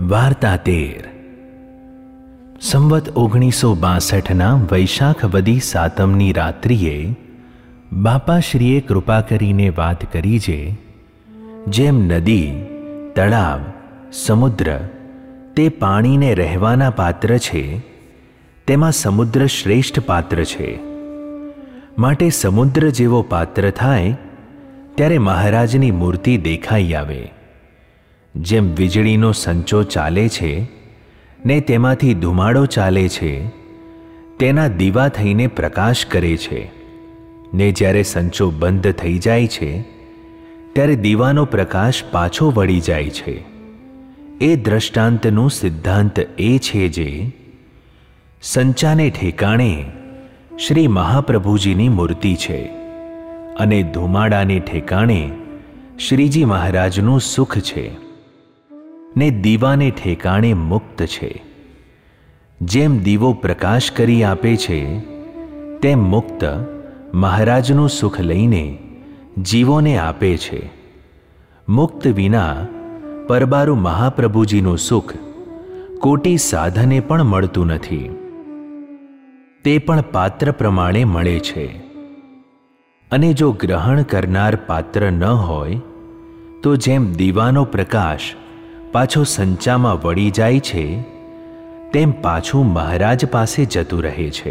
વાર્તા 13 સંવત 1962ના વૈશાખ વદી સાતમની રાત્રિએ બાપાશ્રીએ કૃપા કરીને વાત કરી છે. જેમ નદી, તળાવ, સમુદ્ર તે પાણીને રહેવાના પાત્ર છે, તેમાં સમુદ્ર શ્રેષ્ઠ પાત્ર છે. માટે સમુદ્ર જેવો પાત્ર થાય ત્યારે મહારાજની મૂર્તિ દેખાઈ આવે. જેમ વીજળીનો સંચો ચાલે છે ને તેમાંથી ધુમાડો ચાલે છે, તેના દીવા થઈને પ્રકાશ કરે છે, ને જ્યારે સંચો બંધ થઈ જાય છે ત્યારે દીવાનો પ્રકાશ પાછો વળી જાય છે. એ દ્રષ્ટાંતનું સિદ્ધાંત એ છે જે સંચાને ઠેકાણે શ્રી મહાપ્રભુજીની મૂર્તિ છે અને ધુમાડાને ઠેકાણે શ્રીજી મહારાજનું સુખ છે ને દીવાને ઠેકાણે મુક્ત છે. જેમ દીવો પ્રકાશ કરી આપે છે તેમ મુક્ત મહારાજનું સુખ લઈને જીવોને આપે છે. મુક્ત વિના પરબારું મહાપ્રભુજીનું સુખ કોટી સાધને પણ મળતું નથી. તે પણ પાત્ર પ્રમાણે મળે છે. અને જો ગ્રહણ કરનાર પાત્ર ન હોય તો જેમ દીવાનો પ્રકાશ પાછો સંચામાં વળી જાય છે તેમ પાછું મહારાજ પાસે જતું રહે છે.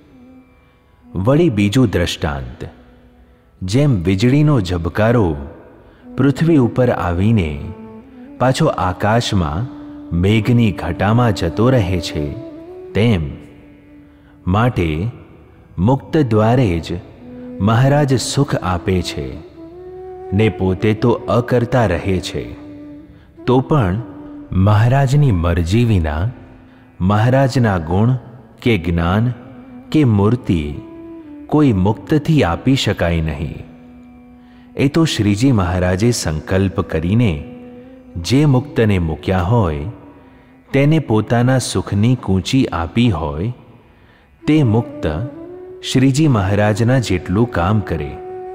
વળી બીજું દ્રષ્ટાંત, જેમ વીજળીનો ઝબકારો પૃથ્વી ઉપર આવીને પાછો આકાશમાં મેઘની ઘટામાં જતો રહે છે, તેમ માટે મુક્ત દ્વારે જ મહારાજ સુખ આપે છે ને પોતે તો અકર્તા રહે છે. તો પણ મહારાજની મરજી વિના મહારાજના ગુણ કે જ્ઞાન કે મૂર્તિ કોઈ મુક્તથી આપી શકાય નહીં. એ તો શ્રીજી મહારાજે સંકલ્પ કરીને જે મુક્તને મૂક્યા હોય તેને પોતાના સુખની કૂંચી આપી હોય તે મુક્ત શ્રીજી મહારાજના જેટલું કામ કરે.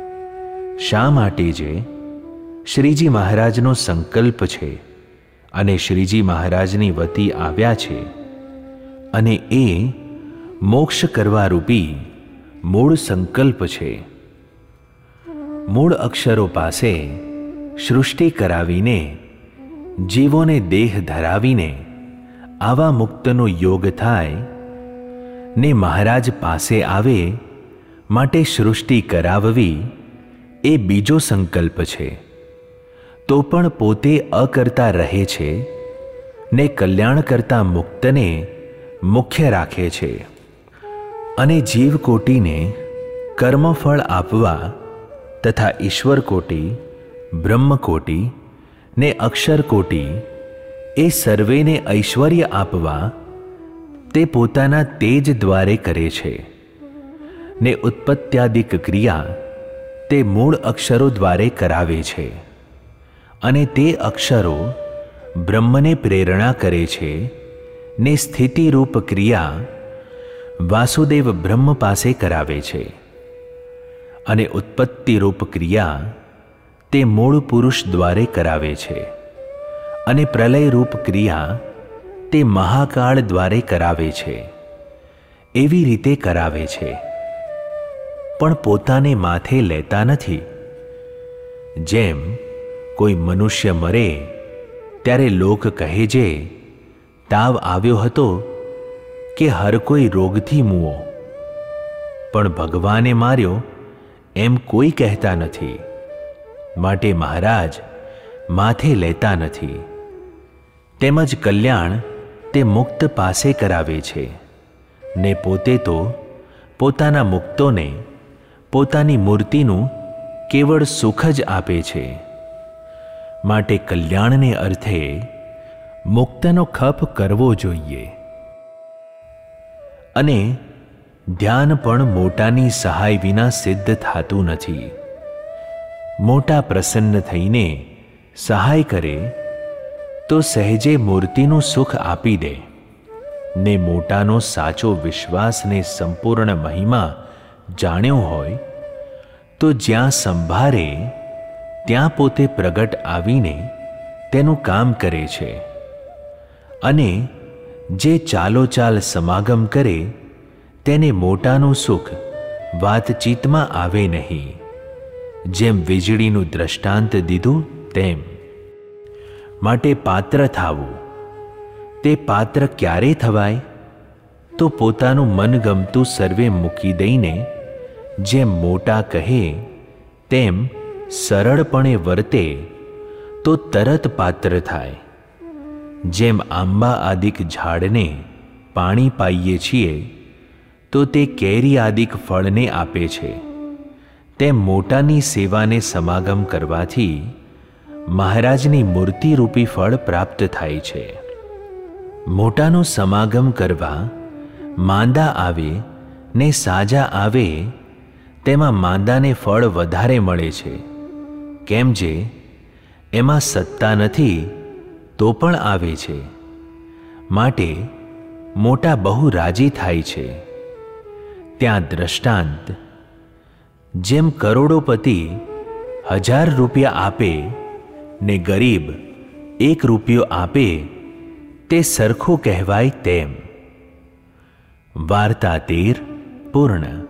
શા માટે જે શ્રીજી મહારાજનો સંકલ્પ છે અને શ્રીજી મહારાજની વતી આવ્યા છે, અને એ મોક્ષ કરવા રૂપી મૂળ સંકલ્પ છે. મૂળ અક્ષરો પાસે સૃષ્ટિ કરાવીને જીવોને દેહ ધરાવીને આવા મુક્તનો યોગ થાય ને મહારાજ પાસે આવે માટે સૃષ્ટિ કરાવવી એ બીજો સંકલ્પ છે. તો પણ પોતે અકર્તા રહે છે ને કલ્યાણ કરતા મુક્તને મુખ્ય રાખે છે. અને જીવકોટીને કર્મફળ આપવા તથા ઈશ્વરકોટી, બ્રહ્મકોટી ને અક્ષરકોટી એ સર્વેને ઐશ્વર્ય આપવા તે પોતાના તેજ દ્વારે કરે છે ને ઉત્પત્ત્યાદિક ક્રિયા તે મૂળ અક્ષરો દ્વારે કરાવે છે. અને તે અક્ષરો બ્રહ્મને પ્રેરણા કરે છે ને સ્થિતિરૂપ ક્રિયા વાસુદેવ બ્રહ્મ પાસે કરાવે છે. અને ઉત્પત્તિરૂપ ક્રિયા તે મૂળ પુરુષ દ્વારે કરાવે છે. અને પ્રલયરૂપ ક્રિયા તે મહાકાળ દ્વારે કરાવે છે. એવી રીતે કરાવે છે, પણ પોતાને માથે લેતા નથી. જેમ કોઈ મનુષ્ય મરે ત્યારે લોક કહે છે, તાવ આવ્યો હતો કે હર કોઈ રોગથી મૂવો, પણ ભગવાને માર્યો એમ કોઈ કહેતા નથી. માટે મહારાજ માથે લેતા નથી. તેમજ કલ્યાણ તે મુક્ત પાસે કરાવે છે ને પોતે તો પોતાના મુક્તોને પોતાની મૂર્તિનું કેવળ સુખ જ આપે છે. માટે કલ્યાણને અર્થે મુક્તનો ખપ કરવો જોઈએ. અને ધ્યાન પણ મોટાની સહાય વિના સિદ્ધ થતું નથી. મોટા પ્રસન્ન થઈને સહાય કરે તો સહેજે મૂર્તિનું સુખ આપી દે ને મોટાનો સાચો વિશ્વાસ ને સંપૂર્ણ મહિમા જાણ્યો હોય તો જ્યાં સંભારે ત્યાં પોતે પ્રગટ આવીને તેનું કામ કરે છે. અને જે ચાલોચાલ સમાગમ કરે તેને મોટાનું સુખ વાતચીતમાં આવે નહીં. જેમ વીજળીનું દ્રષ્ટાંત દીધું તેમ. માટે પાત્ર થાવું. તે પાત્ર ક્યારે થવાય? તો પોતાનું મનગમતું સર્વે મૂકી દઈને જેમ મોટા કહે તેમ સરળપણે વર્તે તો તરત પાત્ર થાય. જેમ આંબા આદિક ઝાડને પાણી પાઈએ છીએ તો તે કેરી આદિક ફળને આપે છે, તેમ મોટાની સેવાને સમાગમ કરવાથી મહારાજની મૂર્તિરૂપી ફળ પ્રાપ્ત થાય છે. મોટાનો સમાગમ કરવા માંદા આવે ને સાજા આવે તેમાં માંદાને ફળ વધારે મળે છે. કેમ જે એમાં સત્તા નથી તો પણ આવે છે. માટે મોટા બહુ રાજી થાય છે. ત્યાં દ્રષ્ટાંત, જેમ કરોડોપતિ 1000 રૂપિયા આપે ને ગરીબ 1 રૂપિયો આપે તે સરખું કહેવાય તેમ. વાર્તા 13 પૂર્ણ.